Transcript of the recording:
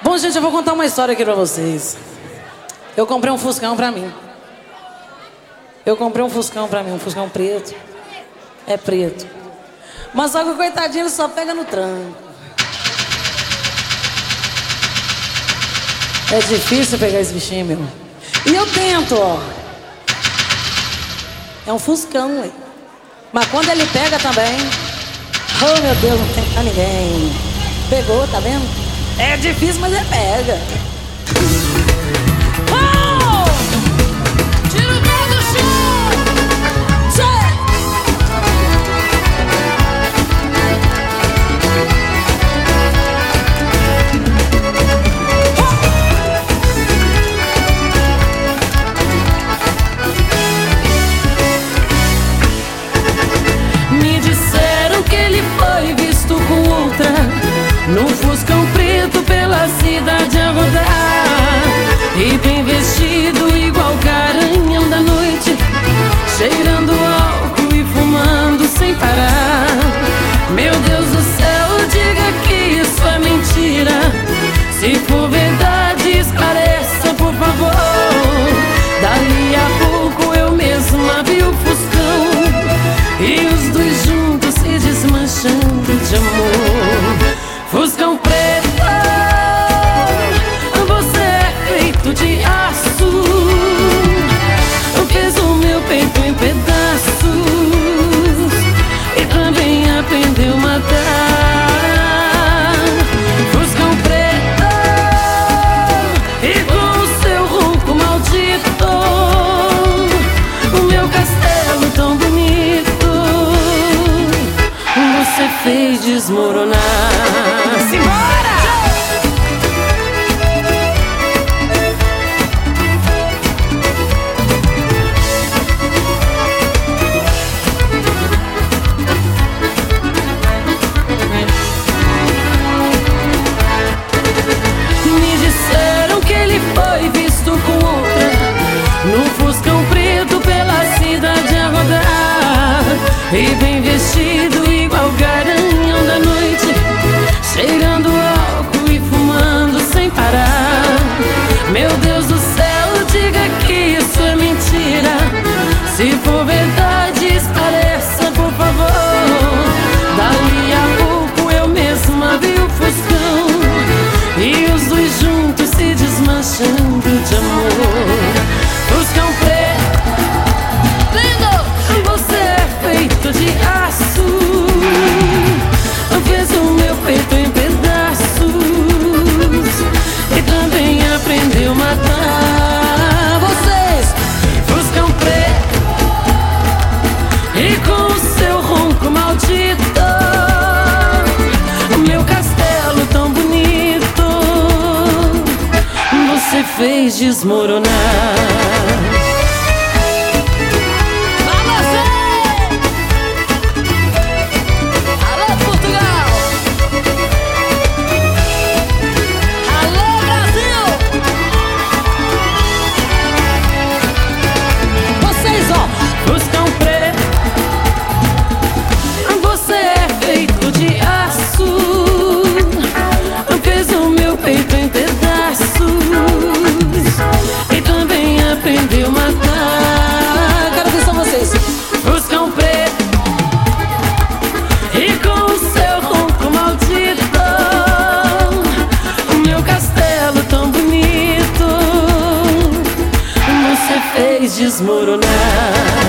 Bom, gente, eu vou contar uma história aqui pra vocês. Eu comprei um Fuscão pra mim. Um Fuscão preto. É preto. Mas só que o coitadinho ele só pega no tranco. É difícil pegar esse bichinho, meu. E eu tento, ó. É um Fuscão, ué. Mas quando ele pega também... Oh, meu Deus, não tem pra ninguém. Pegou, tá vendo? É difícil, mas ele pega. Oh! Tira o pé do chão! Tchê! Me disseram que ele foi visto com outra num Fuscão preto pela cidade a rodar. E bem vestido igual garanhão da noite, cheirando álcool e fumando sem parar. Meu Deus do céu, diga que isso é mentira. Se for verdade, esclareça, por favor. Dali a pouco eu mesma vi o Fuscão e os dois juntos se desmanchando de amor. Fuscão preto, você é feito de aço. Fez o meu peito em pedaços e também aprendeu a matar. Fuscão preto, e com o seu ronco maldito, o meu castelo tão bonito você fez desmoronar. Simbora! Me disseram que ele foi visto com outra num Fuscão preto pela cidade a rodar. E bem vestido igual garanhão da noite, cheirando álcool e fumando sem parar. Meu Deus do céu, diga que isso é mentira. Se for verdade, esclareça, por favor. Dali a pouco eu mesma vi o Fuscão e os dois juntos se desmanchando de amor. Fuscão preto, lindo, você é feito de aço. Fez o meu peito em pedaços e também aprendeu a matar. Vocês, Fuscão preto, e com o seu ronco maldito, o meu castelo tão bonito você fez desmoronar. E também aprendeu a matar. Quero ver só vocês. Fuscão preto, e com o seu ronco maldito, o meu castelo tão bonito você fez desmoronar.